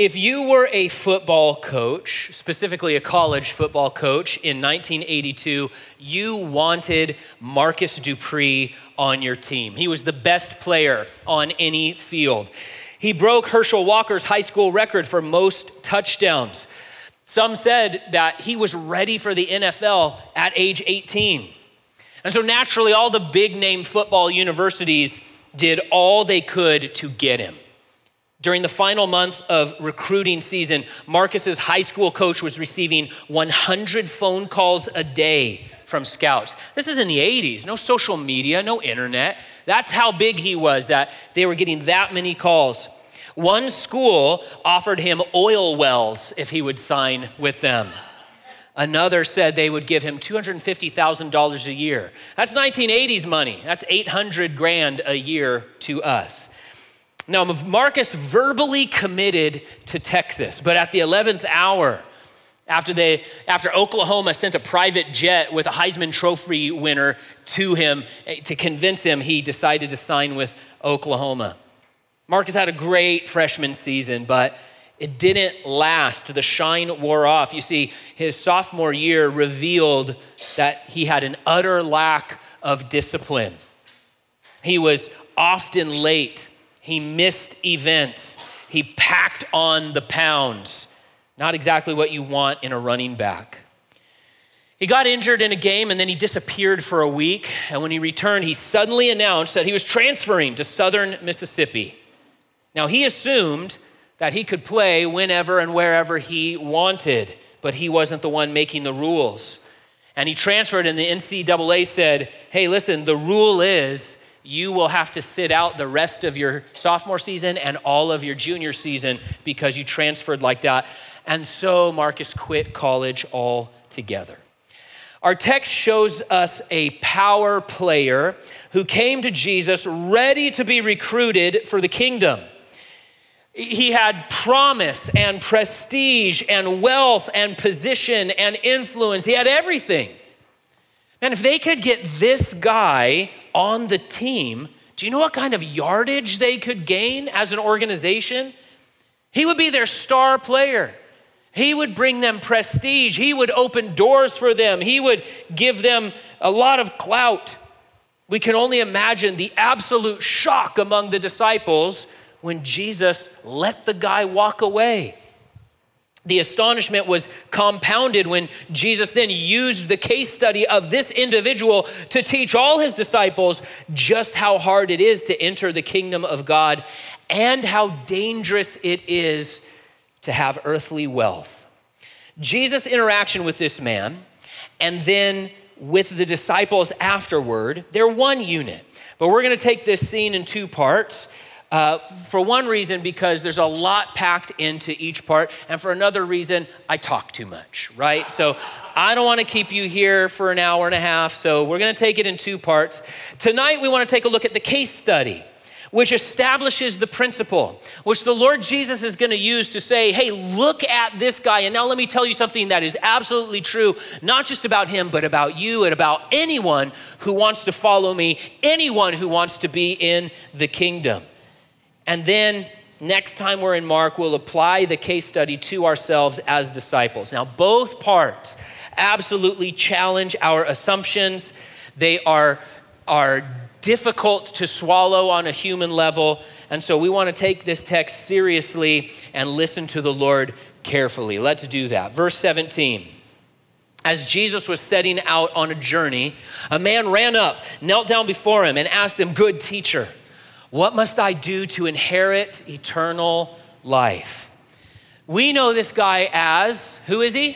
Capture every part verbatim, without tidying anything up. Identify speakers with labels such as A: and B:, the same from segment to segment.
A: If you were a football coach, specifically a college football coach in nineteen eighty-two, you wanted Marcus Dupree on your team. He was the best player on any field. He broke Herschel Walker's high school record for most touchdowns. Some said that he was ready for the N F L at age eighteen. And so naturally, all the big name football universities did all they could to get him. During the final month of recruiting season, Marcus's high school coach was receiving one hundred phone calls a day from scouts. This is in the eighties, no social media, no internet. That's how big he was, that they were getting that many calls. One school offered him oil wells if he would sign with them. Another said they would give him two hundred fifty thousand dollars a year. That's nineteen eighties money. That's eight hundred grand a year to us. Now, Marcus verbally committed to Texas, but at the eleventh hour, after they, after Oklahoma sent a private jet with a Heisman Trophy winner to him to convince him, he decided to sign with Oklahoma. Marcus had a great freshman season, but it didn't last. The shine wore off. You see, his sophomore year revealed that he had an utter lack of discipline. He was often late. He missed events. He packed on the pounds. Not exactly what you want in a running back. He got injured in a game and then he disappeared for a week. And when he returned, he suddenly announced that he was transferring to Southern Mississippi. Now, he assumed that he could play whenever and wherever he wanted, but he wasn't the one making the rules. And he transferred and the N C double A said, hey, listen, the rule is you will have to sit out the rest of your sophomore season and all of your junior season because you transferred like that. And so Marcus quit college altogether. Our text shows us a power player who came to Jesus ready to be recruited for the kingdom. He had promise and prestige and wealth and position and influence. He had everything. And if they could get this guy on the team, do you know what kind of yardage they could gain as an organization? He would be their star player. He would bring them prestige. He would open doors for them. He would give them a lot of clout. We can only imagine the absolute shock among the disciples when Jesus let the guy walk away. The astonishment was compounded when Jesus then used the case study of this individual to teach all his disciples just how hard it is to enter the kingdom of God and how dangerous it is to have earthly wealth. Jesus' interaction with this man and then with the disciples afterward, they're one unit. But we're gonna take this scene in two parts. Uh, for one reason, because there's a lot packed into each part. And for another reason, I talk too much, right? So I don't want to keep you here for an hour and a half. So we're going to take it in two parts. Tonight, we want to take a look at the case study, which establishes the principle, which the Lord Jesus is going to use to say, hey, look at this guy. And now let me tell you something that is absolutely true, not just about him, but about you and about anyone who wants to follow me, anyone who wants to be in the kingdom. And then next time we're in Mark, we'll apply the case study to ourselves as disciples. Now, both parts absolutely challenge our assumptions. They are, are difficult to swallow on a human level. And so we want to take this text seriously and listen to the Lord carefully. Let's do that. Verse seventeen. As Jesus was setting out on a journey, a man ran up, knelt down before him and asked him, good teacher, what must I do to inherit eternal life? We know this guy as, who is he?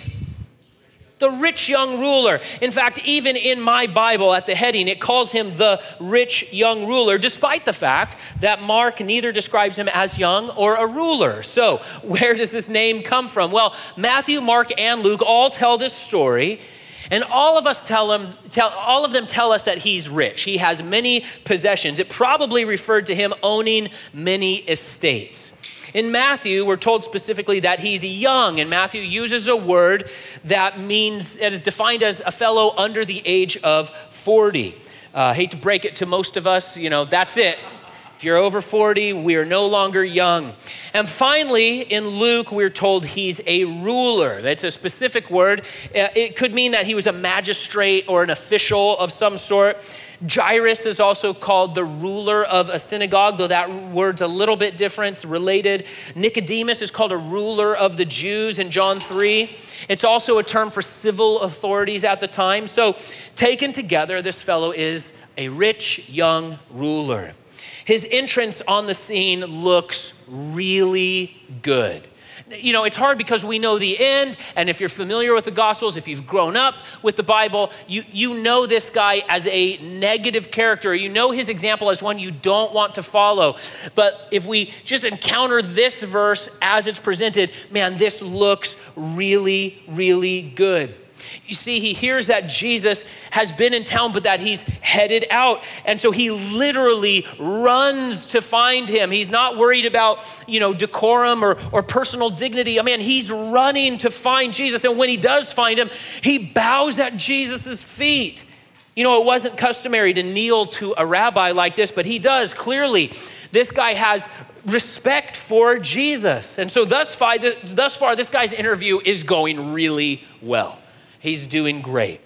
A: The rich young ruler. In fact, even in my Bible at the heading, it calls him the rich young ruler, despite the fact that Mark neither describes him as young or a ruler. So where does this name come from? Well, Matthew, Mark, and Luke all tell this story. And all of us tell him, tell, all of them tell us that he's rich. He has many possessions. It probably referred to him owning many estates. In Matthew, we're told specifically that he's young, and Matthew uses a word that means, that is defined as a fellow under the age of forty. Uh, hate to break it to most of us, you know, that's it. If you're over forty, we are no longer young. And finally, in Luke, we're told he's a ruler. That's a specific word. It could mean that he was a magistrate or an official of some sort. Jairus is also called the ruler of a synagogue, though that word's a little bit different, related. Nicodemus is called a ruler of the Jews in John three. It's also a term for civil authorities at the time. So taken together, this fellow is a rich young ruler. His entrance on the scene looks really good. You know, it's hard because we know the end, and if you're familiar with the Gospels, if you've grown up with the Bible, you, you know this guy as a negative character. You know his example as one you don't want to follow. But if we just encounter this verse as it's presented, man, this looks really, really good. You see, he hears that Jesus has been in town, but that he's headed out. And so he literally runs to find him. He's not worried about, you know, decorum or, or personal dignity. I mean, he's running to find Jesus. And when he does find him, he bows at Jesus's feet. You know, it wasn't customary to kneel to a rabbi like this, but he does. Clearly, this guy has respect for Jesus. And so thus far, thus far, this guy's interview is going really well. He's doing great.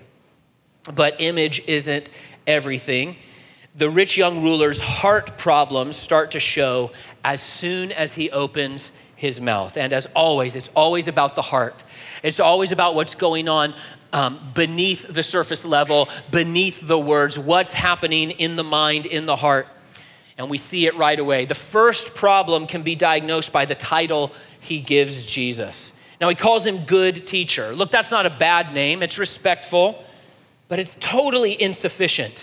A: But image isn't everything. The rich young ruler's heart problems start to show as soon as he opens his mouth. And as always, it's always about the heart. It's always about what's going on um, beneath the surface level, beneath the words, what's happening in the mind, in the heart. And we see it right away. The first problem can be diagnosed by the title he gives Jesus. Now, he calls him good teacher. Look, that's not a bad name. It's respectful, but it's totally insufficient.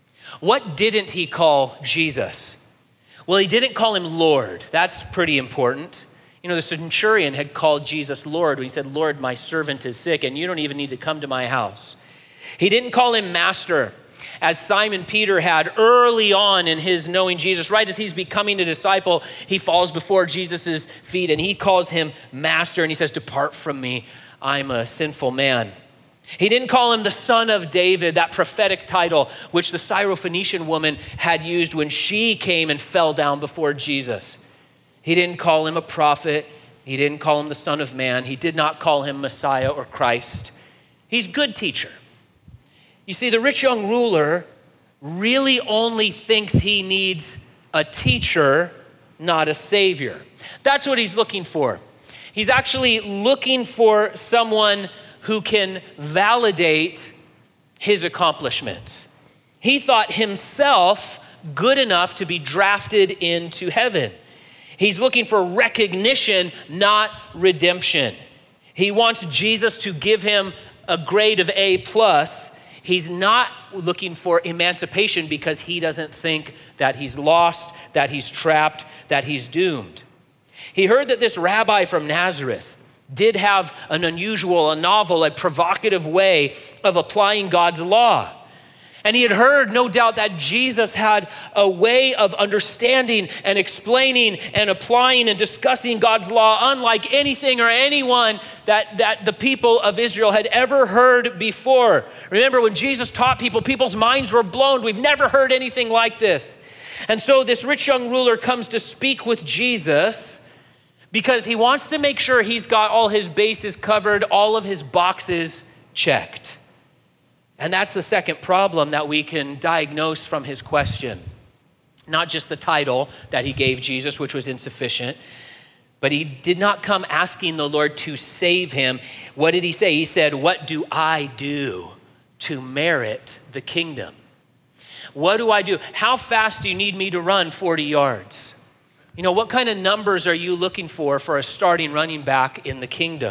A: What didn't he call Jesus? Well, he didn't call him Lord. That's pretty important. You know, the centurion had called Jesus Lord when he said, Lord, my servant is sick, and you don't even need to come to my house. He didn't call him master, as Simon Peter had early on in his knowing Jesus. Right as he's becoming a disciple, he falls before Jesus' feet and he calls him master, and he says, depart from me, I'm a sinful man. He didn't call him the son of David, that prophetic title which the Syrophoenician woman had used when she came and fell down before Jesus. He didn't call him a prophet. He didn't call him the son of man. He did not call him Messiah or Christ. He's good teacher. You see, the rich young ruler really only thinks he needs a teacher, not a savior. That's what he's looking for. He's actually looking for someone who can validate his accomplishments. He thought himself good enough to be drafted into heaven. He's looking for recognition, not redemption. He wants Jesus to give him a grade of A plus. He's not looking for emancipation because he doesn't think that he's lost, that he's trapped, that he's doomed. He heard that this rabbi from Nazareth did have an unusual, a novel, a provocative way of applying God's law. And he had heard, no doubt, that Jesus had a way of understanding and explaining and applying and discussing God's law unlike anything or anyone that, that the people of Israel had ever heard before. Remember, when Jesus taught people, people's minds were blown. We've never heard anything like this. And so this rich young ruler comes to speak with Jesus because he wants to make sure he's got all his bases covered, all of his boxes checked. And that's the second problem that we can diagnose from his question. Not just the title that he gave Jesus, which was insufficient, but he did not come asking the Lord to save him. What did he say? He said, what do I do to merit the kingdom? What do I do? How fast do you need me to run forty yards? You know, what kind of numbers are you looking for for a starting running back in the kingdom?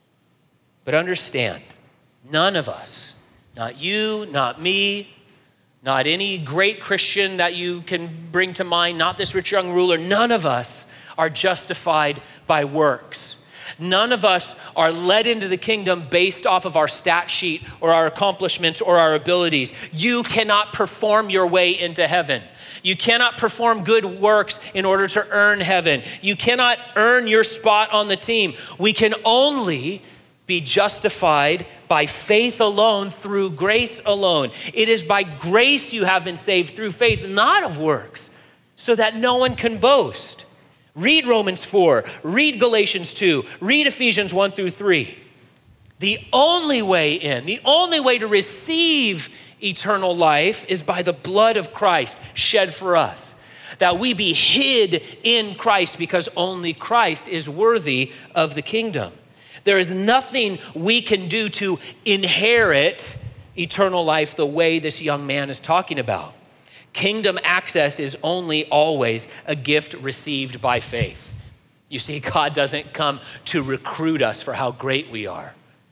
A: But understand, none of us, not you, not me, not any great Christian that you can bring to mind, not this rich young ruler, none of us are justified by works. None of us are led into the kingdom based off of our stat sheet or our accomplishments or our abilities. You cannot perform your way into heaven. You cannot perform good works in order to earn heaven. You cannot earn your spot on the team. We can only be justified by faith alone, through grace alone. It is by grace you have been saved through faith, not of works, so that no one can boast. Read Romans four, read Galatians two, read Ephesians one through three. The only way in, the only way to receive eternal life is by the blood of Christ shed for us, that we be hid in Christ because only Christ is worthy of the kingdom. There is nothing we can do to inherit eternal life the way this young man is talking about. Kingdom access is only always a gift received by faith. You see, God doesn't come to recruit us for how great we are.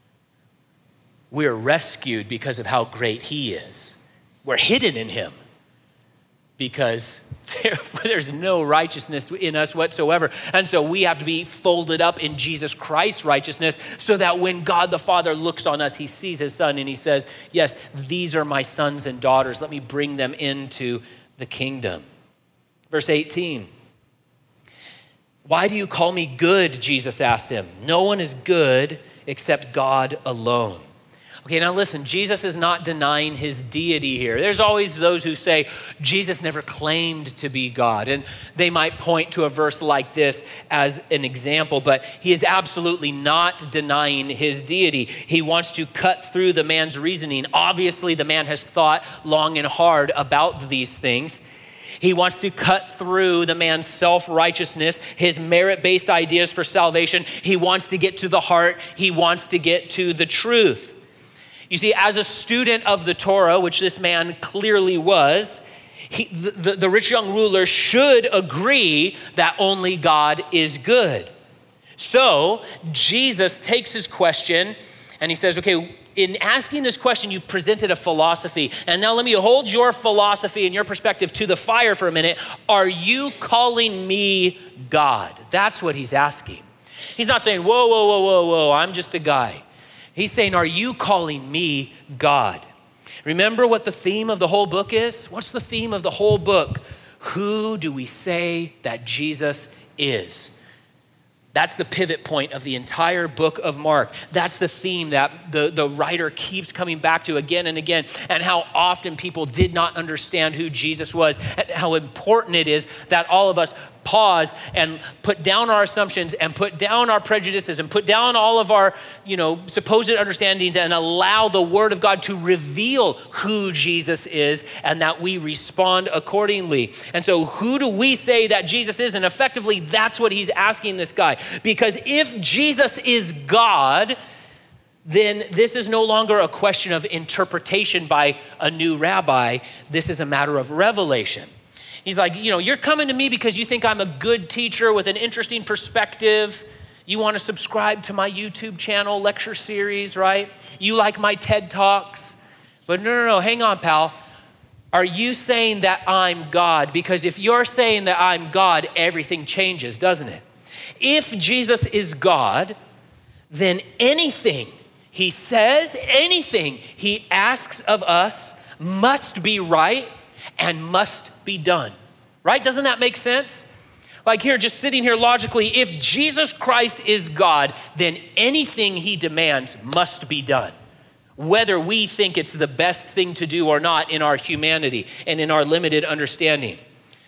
A: We're rescued because of how great he is. We're hidden in him because there, there's no righteousness in us whatsoever. And so we have to be folded up in Jesus Christ's righteousness so that when God the Father looks on us, he sees his son and he says, yes, these are my sons and daughters. Let me bring them into the kingdom. Verse eighteen. Why do you call me good? Jesus asked him. No one is good except God alone. Okay, now listen, Jesus is not denying his deity here. There's always those who say Jesus never claimed to be God, and they might point to a verse like this as an example, but he is absolutely not denying his deity. He wants to cut through the man's reasoning. Obviously, the man has thought long and hard about these things. He wants to cut through the man's self-righteousness, his merit-based ideas for salvation. He wants to get to the heart. He wants to get to the truth. You see, as a student of the Torah, which this man clearly was, he, the, the, the rich young ruler should agree that only God is good. So Jesus takes his question and he says, okay, in asking this question, you've presented a philosophy. And now let me hold your philosophy and your perspective to the fire for a minute. Are you calling me God? That's what he's asking. He's not saying, whoa, whoa, whoa, whoa, whoa, I'm just a guy. He's saying, are you calling me God? Remember what the theme of the whole book is? What's the theme of the whole book? Who do we say that Jesus is? That's the pivot point of the entire book of Mark. That's the theme that the, the writer keeps coming back to again and again, and how often people did not understand who Jesus was, and how important it is that all of us pause and put down our assumptions and put down our prejudices and put down all of our, you know, supposed understandings and allow the word of God to reveal who Jesus is and that we respond accordingly. And so who do we say that Jesus is? And effectively, that's what he's asking this guy. Because if Jesus is God, then this is no longer a question of interpretation by a new rabbi. This is a matter of revelation. He's like, you know, you're coming to me because you think I'm a good teacher with an interesting perspective. You want to subscribe to my YouTube channel, lecture series, right? You like my TED Talks. But no, no, no, hang on, pal. Are you saying that I'm God? Because if you're saying that I'm God, everything changes, doesn't it? If Jesus is God, then anything he says, anything he asks of us must be right and must be done, right? Doesn't that make sense? Like here, just sitting here logically, if Jesus Christ is God, then anything he demands must be done, whether we think it's the best thing to do or not in our humanity and in our limited understanding.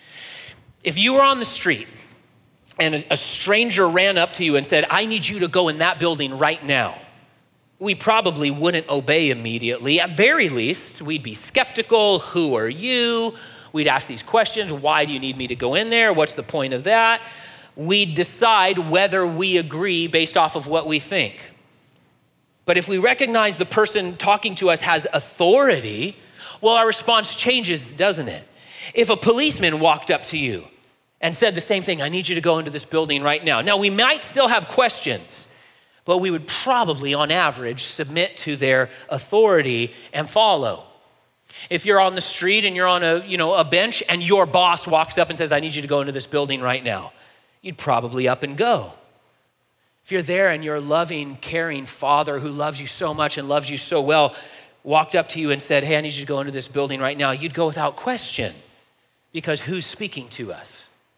A: If you were on the street and a stranger ran up to you and said, I need you to go in that building right now, we probably wouldn't obey immediately. At very least, we'd be skeptical. Who are you? We'd ask these questions. Why do you need me to go in there? What's the point of that? We'd decide whether we agree based off of what we think. But if we recognize the person talking to us has authority, well, our response changes, doesn't it? If a policeman walked up to you and said the same thing, I need you to go into this building right now. Now, we might still have questions, but we would probably, on average, submit to their authority and follow. If you're on the street and you're on a, you know, a bench and your boss walks up and says, I need you to go into this building right now, you'd probably up and go. If you're there and your loving, caring father who loves you so much and loves you so well walked up to you and said, hey, I need you to go into this building right now, you'd go without question, because who's speaking to us?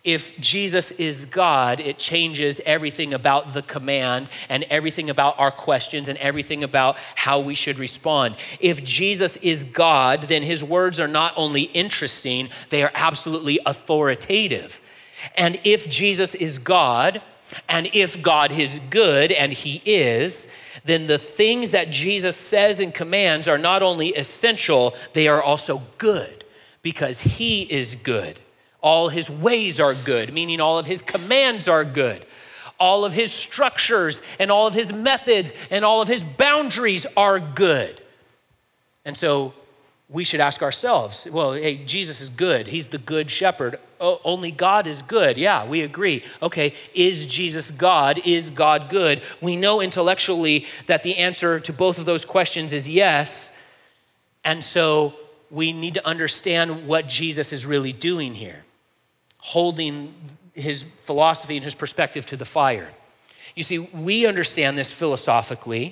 A: If Jesus is God, it changes everything about the command and everything about our questions and everything about how we should respond. If Jesus is God, then his words are not only interesting, they are absolutely authoritative. And if Jesus is God, and if God is good, and he is, then the things that Jesus says and commands are not only essential, they are also good because he is good. All his ways are good, meaning all of his commands are good. All of his structures and all of his methods and all of his boundaries are good. And so we should ask ourselves, well, hey, Jesus is good. He's the good shepherd. Oh, only God is good. Yeah, we agree. Okay, is Jesus God? Is God good? We know intellectually that the answer to both of those questions is yes. And so we need to understand what Jesus is really doing here, holding his philosophy and his perspective to the fire. You see, we understand this philosophically,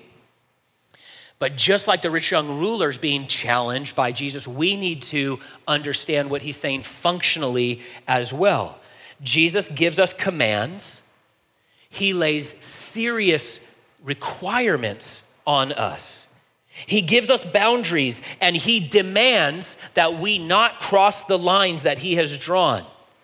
A: but just like the rich young rulers being challenged by Jesus, we need to understand what he's saying functionally as well. Jesus gives us commands. He lays serious requirements on us. He gives us boundaries, and he demands that we not cross the lines that he has drawn.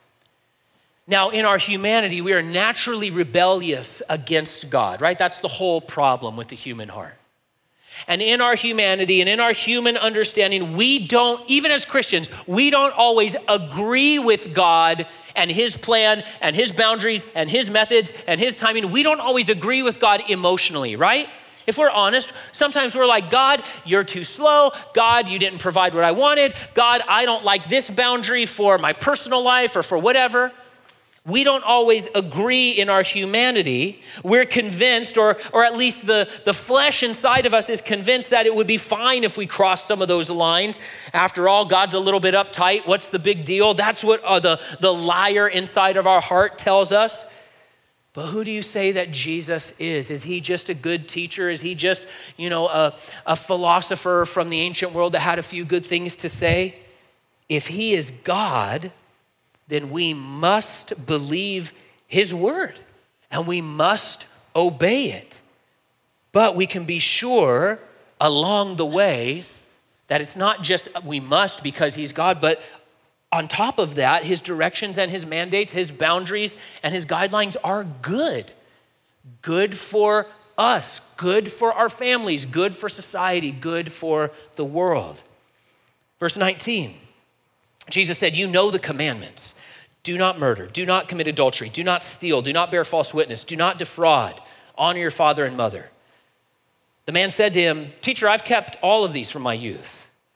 A: Now, in our humanity, we are naturally rebellious against God, right? That's the whole problem with the human heart. And in our humanity and in our human understanding, we don't, even as Christians, we don't always agree with God and his plan and his boundaries and his methods and his timing. We don't always agree with God emotionally, right? If we're honest, sometimes we're like, God, you're too slow. God, you didn't provide what I wanted. God, I don't like this boundary for my personal life or for whatever. We don't always agree in our humanity. We're convinced, or, or at least the, the flesh inside of us is convinced that it would be fine if we crossed some of those lines. After all, God's a little bit uptight. What's the big deal? That's what uh, the, the liar inside of our heart tells us. But who do you say that Jesus is? Is he just a good teacher? Is he just, you know, a, a philosopher from the ancient world that had a few good things to say? If he is God, then we must believe his word and we must obey it. But we can be sure along the way that it's not just we must because he's God, but on top of that, his directions and his mandates, his boundaries and his guidelines are good. Good for us, good for our families, good for society, good for the world. Verse nineteen, Jesus said, you know the commandments. Do not murder, do not commit adultery, do not steal, do not bear false witness, do not defraud, honor your father and mother. The man said to him, teacher, I've kept all of these from my youth.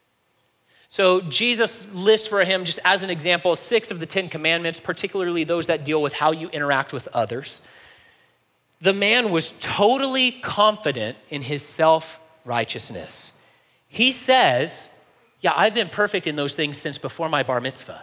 A: So Jesus lists for him, just as an example, six of the Ten Commandments, particularly those that deal with how you interact with others. The man was totally confident in his self-righteousness. He says, yeah, I've been perfect in those things since before my bar mitzvah.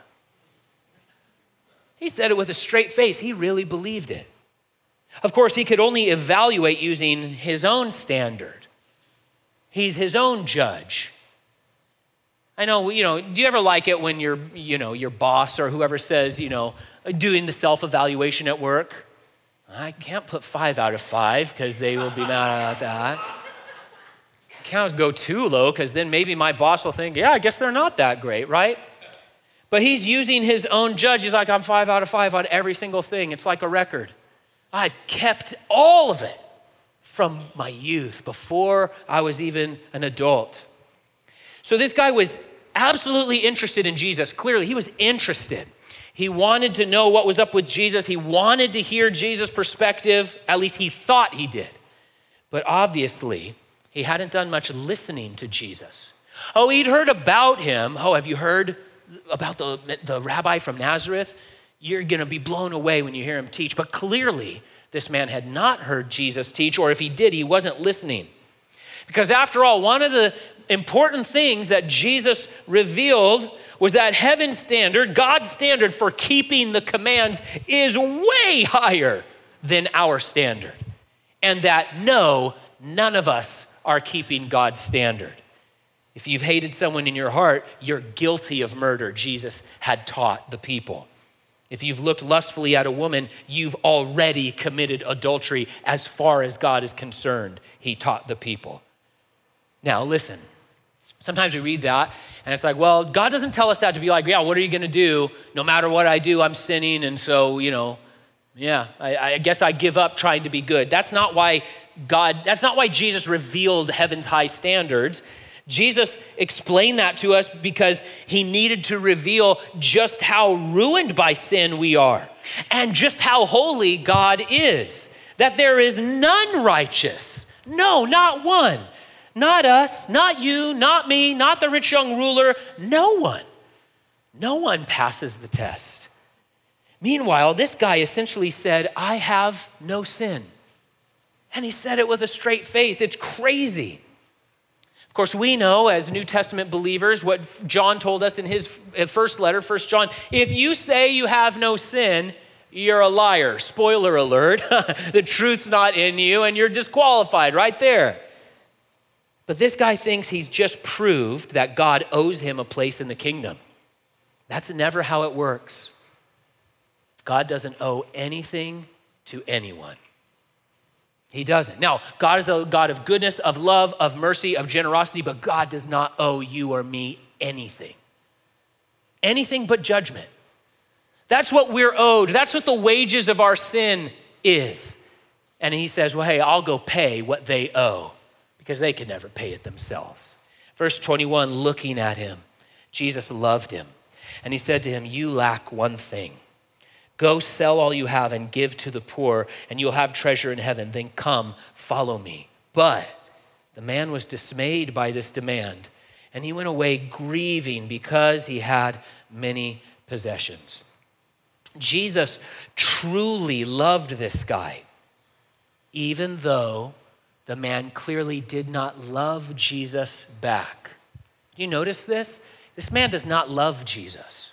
A: He said it with a straight face. He really believed it. Of course, he could only evaluate using his own standard. He's his own judge. I know, you know, do you ever like it when your, you know, your boss or whoever says, you know, doing the self-evaluation at work? I can't put five out of five because they will be mad about that. Can't go too low because then maybe my boss will think, yeah, I guess they're not that great, right? But he's using his own judge. He's like, I'm five out of five on every single thing. It's like a record. I've kept all of it from my youth, before I was even an adult. So this guy was absolutely interested in Jesus. Clearly, he was interested. He wanted to know what was up with Jesus. He wanted to hear Jesus' perspective. At least he thought he did. But obviously, he hadn't done much listening to Jesus. Oh, he'd heard about him. Oh, have you heard about the, the rabbi from Nazareth? You're gonna be blown away when you hear him teach. But clearly, this man had not heard Jesus teach, or if he did, he wasn't listening. Because after all, one of the important things that Jesus revealed was that heaven's standard, God's standard for keeping the commands, is way higher than our standard. And that no, none of us are keeping God's standard. If you've hated someone in your heart, you're guilty of murder, Jesus had taught the people. If you've looked lustfully at a woman, you've already committed adultery as far as God is concerned, he taught the people. Now, listen, sometimes we read that and it's like, well, God doesn't tell us that to be like, yeah, what are you gonna do? No matter what I do, I'm sinning. And so, you know, yeah, I, I guess I give up trying to be good. That's not why God, that's not why Jesus revealed heaven's high standards. Jesus explained that to us because he needed to reveal just how ruined by sin we are and just how holy God is, that there is none righteous. No, not one. Not us, not you, not me, not the rich young ruler. No one. No one passes the test. Meanwhile, this guy essentially said, I have no sin. And he said it with a straight face. It's crazy. Of course, we know as New Testament believers what John told us in his first letter, First John, if you say you have no sin, you're a liar. Spoiler alert, the truth's not in you and you're disqualified right there. But this guy thinks he's just proved that God owes him a place in the kingdom. That's never how it works. God doesn't owe anything to anyone. He doesn't. Now, God is a God of goodness, of love, of mercy, of generosity, but God does not owe you or me anything. Anything but judgment. That's what we're owed. That's what the wages of our sin is. And he says, well, hey, I'll go pay what they owe because they could never pay it themselves. Verse twenty-one, looking at him, Jesus loved him. And he said to him, you lack one thing. Go sell all you have and give to the poor, and you'll have treasure in heaven. Then come, follow me. But the man was dismayed by this demand, and he went away grieving because he had many possessions. Jesus truly loved this guy, even though the man clearly did not love Jesus back. Do you notice this? This man does not love Jesus.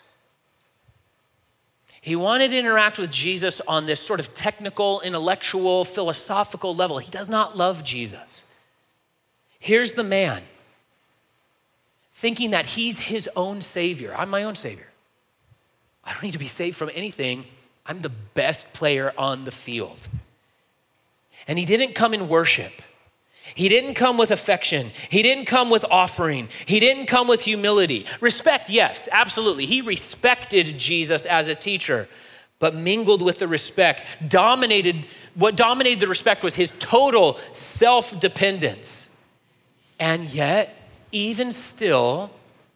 A: He wanted to interact with Jesus on this sort of technical, intellectual, philosophical level. He does not love Jesus. Here's the man thinking that he's his own savior. I'm my own savior. I don't need to be saved from anything. I'm the best player on the field. And he didn't come in worship. He didn't come with affection. He didn't come with offering. He didn't come with humility. Respect, yes, absolutely. He respected Jesus as a teacher, but mingled with the respect, dominated, what dominated the respect was his total self-dependence. And yet, even still,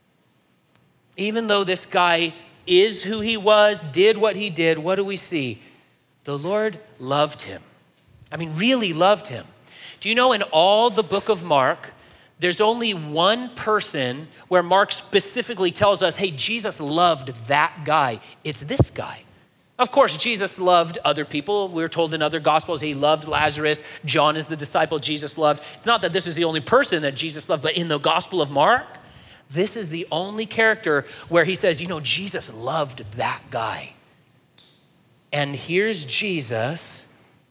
A: even though this guy is who he was, did what he did, what do we see? The Lord loved him. I mean, really loved him. Do you know in all the book of Mark, there's only one person where Mark specifically tells us, hey, Jesus loved that guy. It's this guy. Of course, Jesus loved other people. We're told in other gospels, he loved Lazarus. John is the disciple Jesus loved. It's not that this is the only person that Jesus loved, but in the gospel of Mark, this is the only character where he says, you know, Jesus loved that guy. And here's Jesus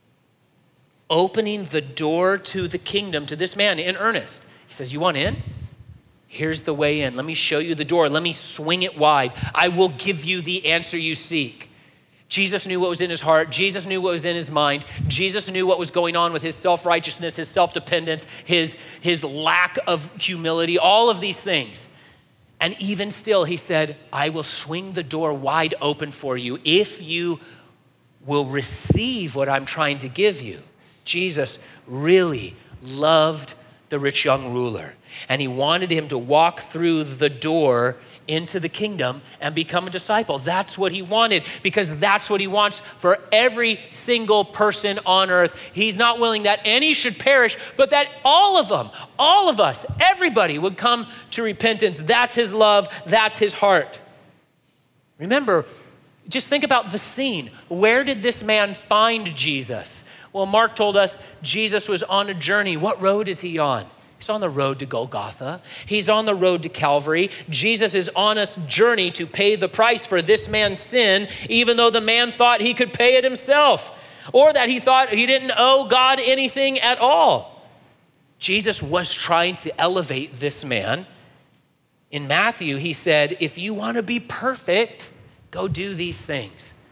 A: opening the door to the kingdom to this man in earnest. He says, you want in? Here's the way in. Let me show you the door. Let me swing it wide. I will give you the answer you seek. Jesus knew what was in his heart. Jesus knew what was in his mind. Jesus knew what was going on with his self-righteousness, his self-dependence, his, his lack of humility, all of these things. And even still, he said, I will swing the door wide open for you if you will receive what I'm trying to give you. Jesus really loved the rich young ruler, and he wanted him to walk through the door into the kingdom and become a disciple. That's what he wanted, because that's what he wants for every single person on earth. He's not willing that any should perish, but that all of them, all of us, everybody would come to repentance. That's his love. That's his heart. Remember, just think about the scene. Where did this man find Jesus? Well, Mark told us Jesus was on a journey. What road is he on? He's on the road to Golgotha. He's on the road to Calvary. Jesus is on a journey to pay the price for this man's sin, even though the man thought he could pay it himself, or that he thought he didn't owe God anything at all. Jesus was trying to elevate this man. In Matthew, he said, if you want to be perfect, go do these things.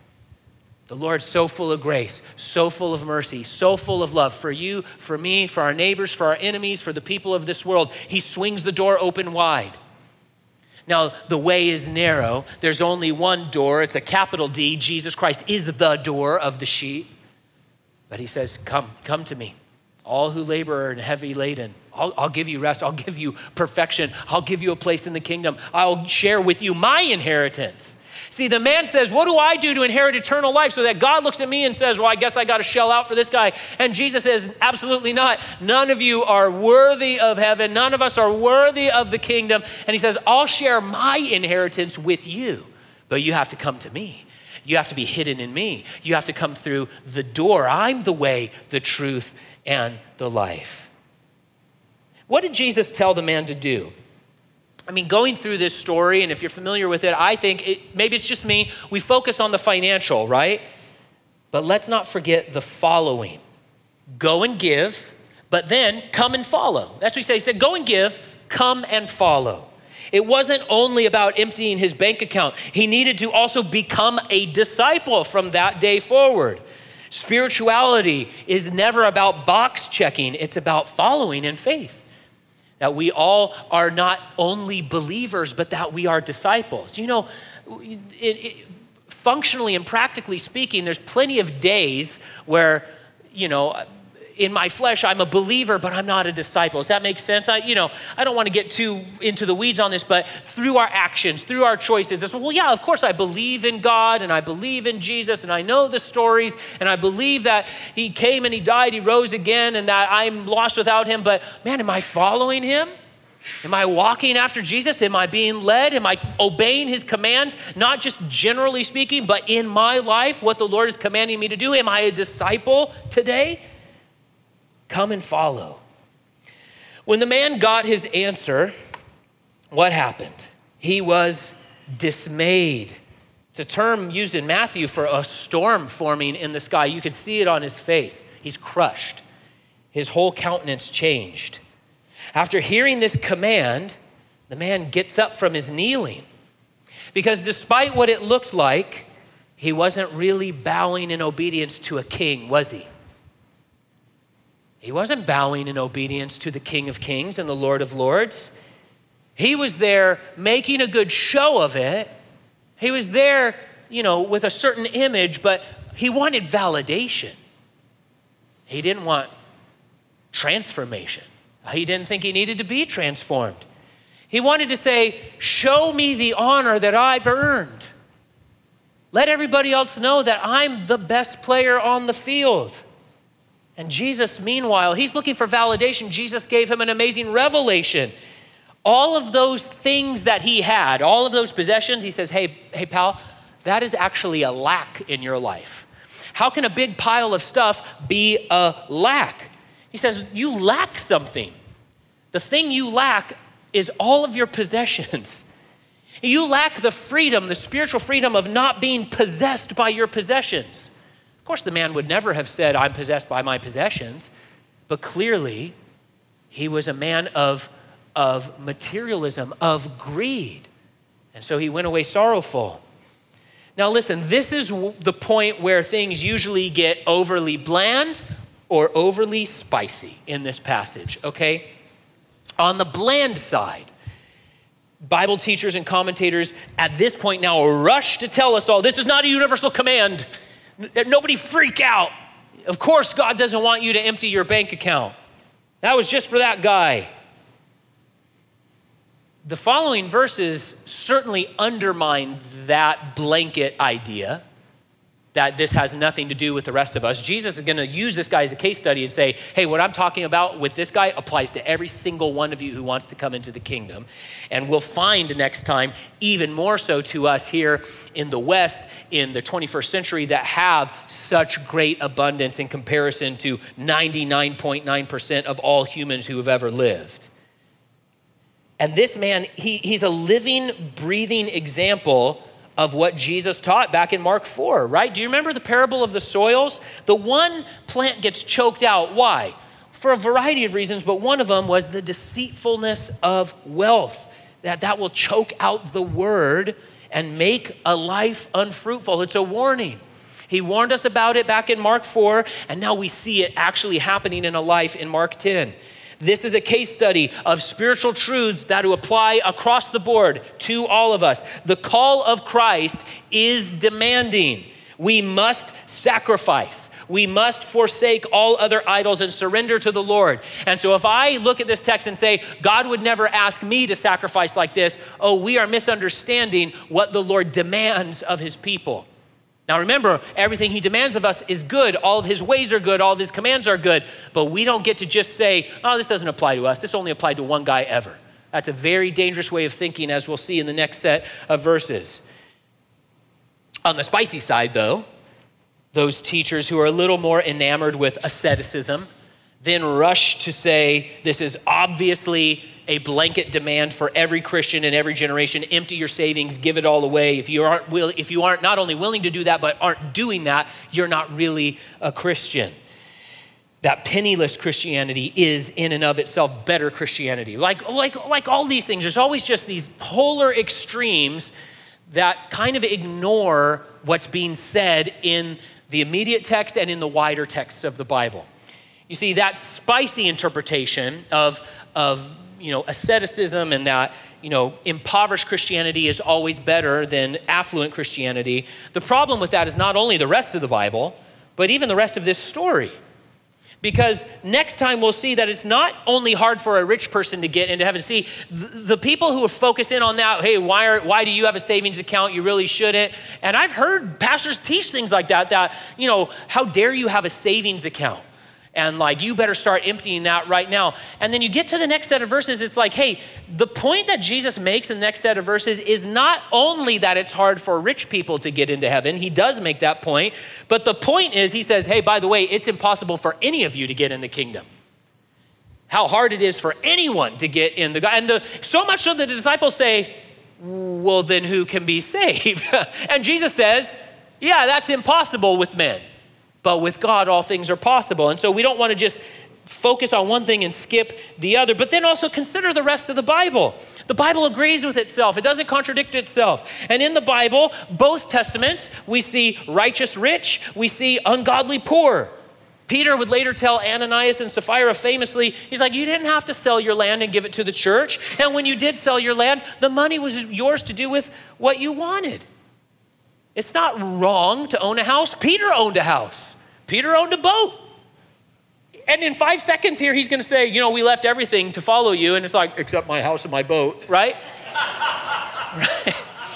A: The Lord's so full of grace, so full of mercy, so full of love for you, for me, for our neighbors, for our enemies, for the people of this world. He swings the door open wide. Now, the way is narrow. There's only one door. It's a capital D. Jesus Christ is the door of the sheep. But he says, come, come to me. All who labor and heavy laden. I'll, I'll give you rest. I'll give you perfection. I'll give you a place in the kingdom. I'll share with you my inheritance. See, the man says, what do I do to inherit eternal life? So that God looks at me and says, well, I guess I got to shell out for this guy. And Jesus says, absolutely not. None of you are worthy of heaven. None of us are worthy of the kingdom. And he says, I'll share my inheritance with you, but you have to come to me. You have to be hidden in me. You have to come through the door. I'm the way, the truth, and the life. What did Jesus tell the man to do? I mean, going through this story, and if you're familiar with it, I think it, maybe it's just me, we focus on the financial, right? But let's not forget the following. Go and give, but then come and follow. That's what he said. He said, go and give, come and follow. It wasn't only about emptying his bank account. He needed to also become a disciple from that day forward. Spirituality is never about box checking. It's about following in faith. That we all are not only believers, but that we are disciples. You know, it, it, functionally and practically speaking, there's plenty of days where, you know, in my flesh, I'm a believer, but I'm not a disciple. Does that make sense? I, you know, I don't want to get too into the weeds on this, but through our actions, through our choices, it's, well, yeah, of course I believe in God and I believe in Jesus and I know the stories and I believe that he came and he died, he rose again and that I'm lost without him. But man, am I following him? Am I walking after Jesus? Am I being led? Am I obeying his commands? Not just generally speaking, but in my life, what the Lord is commanding me to do. Am I a disciple today? Come and follow. When the man got his answer, what happened? He was dismayed. It's a term used in Matthew for a storm forming in the sky. You could see it on his face. He's crushed. His whole countenance changed. After hearing this command, the man gets up from his kneeling because despite what it looked like, he wasn't really bowing in obedience to a king, was he? He wasn't bowing in obedience to the King of Kings and the Lord of Lords. He was there making a good show of it. He was there, you know, with a certain image, but he wanted validation. He didn't want transformation. He didn't think he needed to be transformed. He wanted to say, show me the honor that I've earned. Let everybody else know that I'm the best player on the field. And Jesus, meanwhile, he's looking for validation. Jesus gave him an amazing revelation. All of those things that he had, all of those possessions, he says, hey, hey, pal, that is actually a lack in your life. How can a big pile of stuff be a lack? He says, you lack something. The thing you lack is all of your possessions. You lack the freedom, the spiritual freedom of not being possessed by your possessions. Of course, the man would never have said, I'm possessed by my possessions, but clearly he was a man of, of materialism, of greed. And so he went away sorrowful. Now listen, this is the point where things usually get overly bland or overly spicy in this passage, okay? On the bland side, Bible teachers and commentators at this point now rush to tell us all, this is not a universal command. Nobody freak out. Of course, God doesn't want you to empty your bank account. That was just for that guy. The following verses certainly undermine that blanket idea that this has nothing to do with the rest of us. Jesus is gonna use this guy as a case study and say, hey, what I'm talking about with this guy applies to every single one of you who wants to come into the kingdom. And we'll find next time, even more so to us here in the West, in the twenty-first century, that have such great abundance in comparison to ninety-nine point nine percent of all humans who have ever lived. And this man, he, he's a living, breathing example of what Jesus taught back in Mark four, right? Do you remember the parable of the soils? The one plant gets choked out. Why? For a variety of reasons, but one of them was the deceitfulness of wealth, that that will choke out the word and make a life unfruitful. It's a warning. He warned us about it back in Mark four, and now we see it actually happening in a life in Mark ten. This is a case study of spiritual truths that will apply across the board to all of us. The call of Christ is demanding. We must sacrifice. We must forsake all other idols and surrender to the Lord. And so if I look at this text and say, God would never ask me to sacrifice like this, oh, we are misunderstanding what the Lord demands of his people. Now remember, everything he demands of us is good. All of his ways are good. All of his commands are good. But we don't get to just say, oh, this doesn't apply to us. This only applied to one guy ever. That's a very dangerous way of thinking, as we'll see in the next set of verses. On the spicy side, though, those teachers who are a little more enamored with asceticism then rush to say, this is obviously a blanket demand for every Christian in every generation. Empty your savings, give it all away. If you aren't will, if you aren't not only willing to do that, but aren't doing that, you're not really a Christian. That penniless Christianity is in and of itself better Christianity. Like, like, like all these things, there's always just these polar extremes that kind of ignore what's being said in the immediate text and in the wider texts of the Bible. You see, that spicy interpretation of, of you know, asceticism and that, you know, impoverished Christianity is always better than affluent Christianity. The problem with that is not only the rest of the Bible, but even the rest of this story. Because next time we'll see that it's not only hard for a rich person to get into heaven. See, the people who are focused in on that, hey, why are, why do you have a savings account? You really shouldn't. And I've heard pastors teach things like that, that, you know, how dare you have a savings account? And like, you better start emptying that right now. And then you get to the next set of verses, it's like, hey, the point that Jesus makes in the next set of verses is not only that it's hard for rich people to get into heaven. He does make that point. But the point is, he says, hey, by the way, it's impossible for any of you to get in the kingdom. How hard it is for anyone to get in the, and the, so much so that the disciples say, well, then who can be saved? And Jesus says, yeah, that's impossible with men. But with God, all things are possible. And so we don't want to just focus on one thing and skip the other, but then also consider the rest of the Bible. The Bible agrees with itself. It doesn't contradict itself. And in the Bible, both testaments, we see righteous rich, we see ungodly poor. Peter would later tell Ananias and Sapphira famously, he's like, you didn't have to sell your land and give it to the church. And when you did sell your land, the money was yours to do with what you wanted. It's not wrong to own a house. Peter owned a house. Peter owned a boat. And in five seconds here, he's going to say, you know, we left everything to follow you. And it's like, except my house and my boat, right? Right.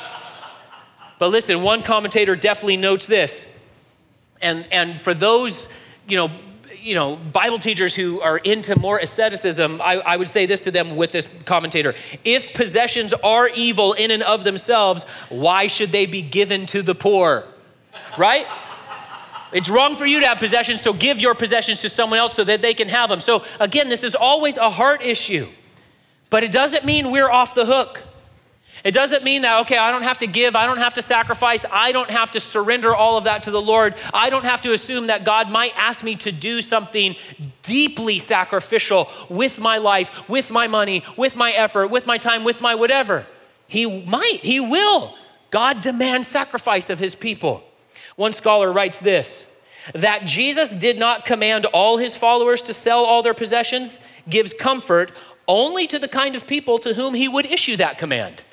A: But listen, one commentator definitely notes this. And, and for those, you know, you know, Bible teachers who are into more asceticism, I, I would say this to them with this commentator. If possessions are evil in and of themselves, why should they be given to the poor? Right? It's wrong for you to have possessions, so give your possessions to someone else so that they can have them. So again, this is always a heart issue, but it doesn't mean we're off the hook. It doesn't mean that, okay, I don't have to give, I don't have to sacrifice, I don't have to surrender all of that to the Lord. I don't have to assume that God might ask me to do something deeply sacrificial with my life, with my money, with my effort, with my time, with my whatever. He might, he will. God demands sacrifice of his people. One scholar writes this, that Jesus did not command all his followers to sell all their possessions gives comfort only to the kind of people to whom he would issue that command.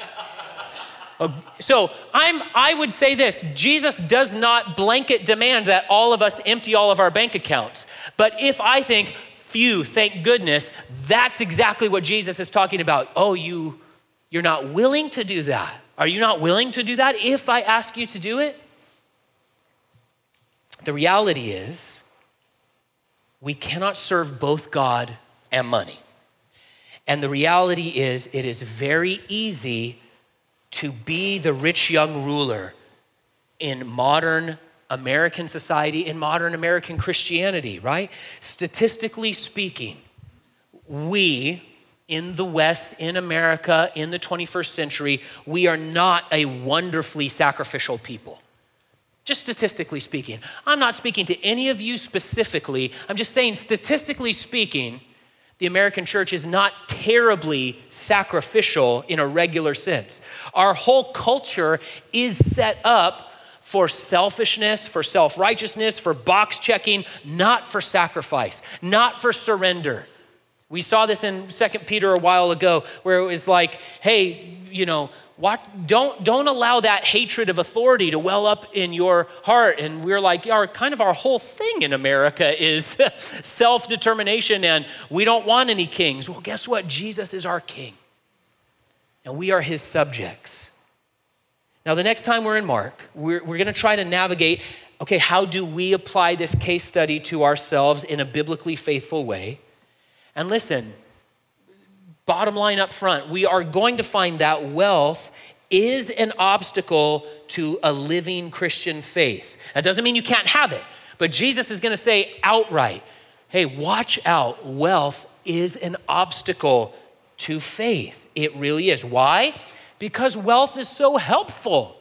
A: So I'm, I would say this, Jesus does not blanket demand that all of us empty all of our bank accounts. But if I think, phew, thank goodness, that's exactly what Jesus is talking about. Oh, you, you're not willing to do that. Are you not willing to do that if I ask you to do it? The reality is, we cannot serve both God and money. And the reality is, it is very easy to be the rich young ruler in modern American society, in modern American Christianity, right? Statistically speaking, we in the West, in America, in the twenty-first century, we are not a wonderfully sacrificial people. Just statistically speaking. I'm not speaking to any of you specifically. I'm just saying, statistically speaking, the American church is not terribly sacrificial in a regular sense. Our whole culture is set up for selfishness, for self-righteousness, for box checking, not for sacrifice, not for surrender. We saw this in Second Peter a while ago where it was like, hey, you know, what, don't, don't allow that hatred of authority to well up in your heart. And we're like, our kind of our whole thing in America is self-determination and we don't want any kings. Well, guess what? Jesus is our king and we are his subjects. Now, the next time we're in Mark, we're, we're gonna try to navigate, okay, how do we apply this case study to ourselves in a biblically faithful way? And listen, bottom line up front, we are going to find that wealth is an obstacle to a living Christian faith. That doesn't mean you can't have it, but Jesus is gonna say outright, hey, watch out, wealth is an obstacle to faith. It really is. Why? Because wealth is so helpful.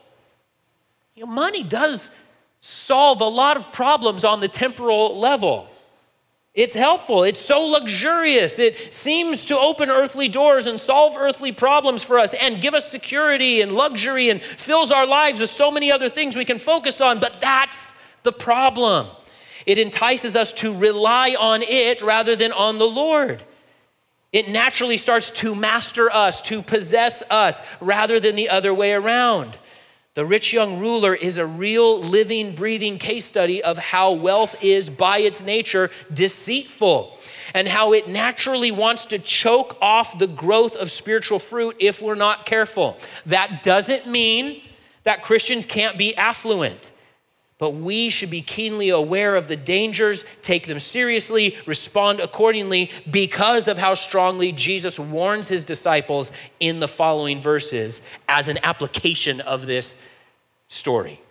A: You know, money does solve a lot of problems on the temporal level. It's helpful. It's so luxurious. It seems to open earthly doors and solve earthly problems for us and give us security and luxury and fills our lives with so many other things we can focus on. But that's the problem. It entices us to rely on it rather than on the Lord. It naturally starts to master us, to possess us rather than the other way around. The rich young ruler is a real living, breathing case study of how wealth is by its nature deceitful and how it naturally wants to choke off the growth of spiritual fruit if we're not careful. That doesn't mean that Christians can't be affluent, but we should be keenly aware of the dangers, take them seriously, respond accordingly because of how strongly Jesus warns his disciples in the following verses as an application of this story.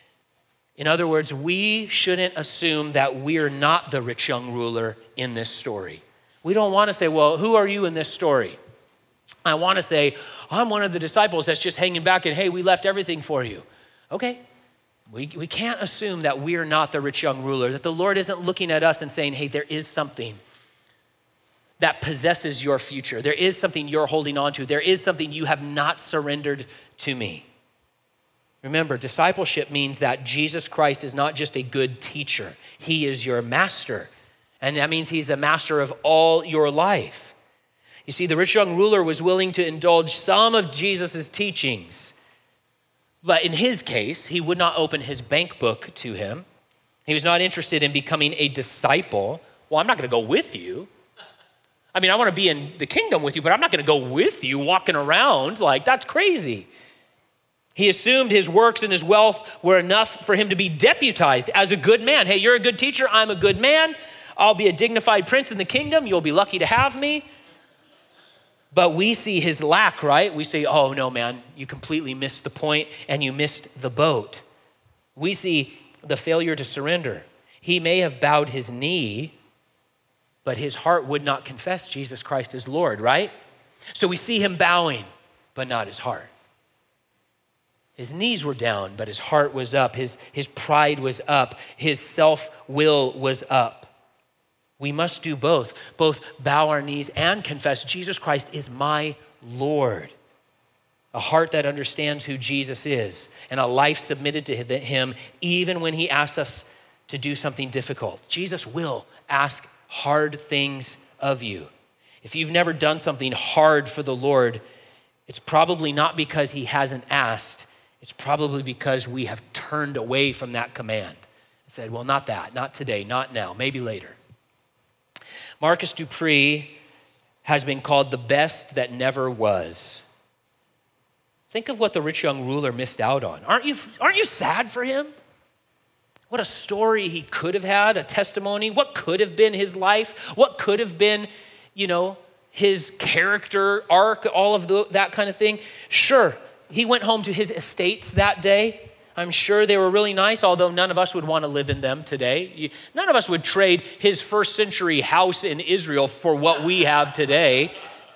A: In other words, we shouldn't assume that we're not the rich young ruler in this story. We don't want to say, well, who are you in this story? I want to say, I'm one of the disciples that's just hanging back and, hey, we left everything for you. Okay. We, we can't assume that we're not the rich young ruler, that the Lord isn't looking at us and saying, hey, there is something that possesses your future. There is something you're holding on to. There is something you have not surrendered to me. Remember, discipleship means that Jesus Christ is not just a good teacher. He is your master. And that means he's the master of all your life. You see, the rich young ruler was willing to indulge some of Jesus's teachings. But in his case, he would not open his bank book to him. He was not interested in becoming a disciple. Well, I'm not gonna go with you. I mean, I wanna be in the kingdom with you, but I'm not gonna go with you walking around. Like, that's crazy. He assumed his works and his wealth were enough for him to be deputized as a good man. Hey, you're a good teacher, I'm a good man. I'll be a dignified prince in the kingdom. You'll be lucky to have me. But we see his lack, right? We say, oh no, man, you completely missed the point and you missed the boat. We see the failure to surrender. He may have bowed his knee, but his heart would not confess Jesus Christ as Lord, right? So we see him bowing, but not his heart. His knees were down, but his heart was up. His, his pride was up. His self-will was up. We must do both, both bow our knees and confess Jesus Christ is my Lord. A heart that understands who Jesus is and a life submitted to him even when he asks us to do something difficult. Jesus will ask hard things of you. If you've never done something hard for the Lord, it's probably not because he hasn't asked. It's probably because we have turned away from that command. Said, well, not that, not today, not now, maybe later. Marcus Dupree has been called the best that never was. Think of what the rich young ruler missed out on. Aren't you, aren't you sad for him? What a story he could have had, a testimony. What could have been his life? What could have been, you know, his character arc, all of the, that kind of thing. Sure, he went home to his estates that day. I'm sure they were really nice, although none of us would want to live in them today. None of us would trade his first century house in Israel for what we have today.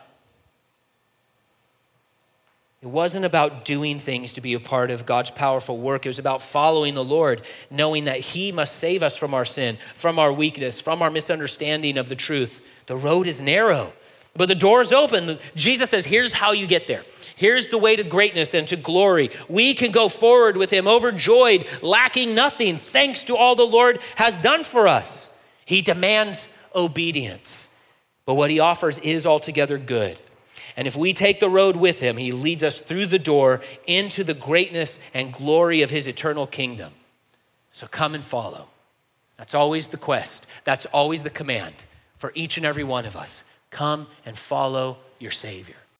A: It wasn't about doing things to be a part of God's powerful work. It was about following the Lord, knowing that he must save us from our sin, from our weakness, from our misunderstanding of the truth. The road is narrow. But the door's open. Jesus says, here's how you get there. Here's the way to greatness and to glory. We can go forward with him overjoyed, lacking nothing, thanks to all the Lord has done for us. He demands obedience, but what he offers is altogether good. And if we take the road with him, he leads us through the door into the greatness and glory of his eternal kingdom. So come and follow. That's always the quest. That's always the command for each and every one of us. Come and follow your Savior.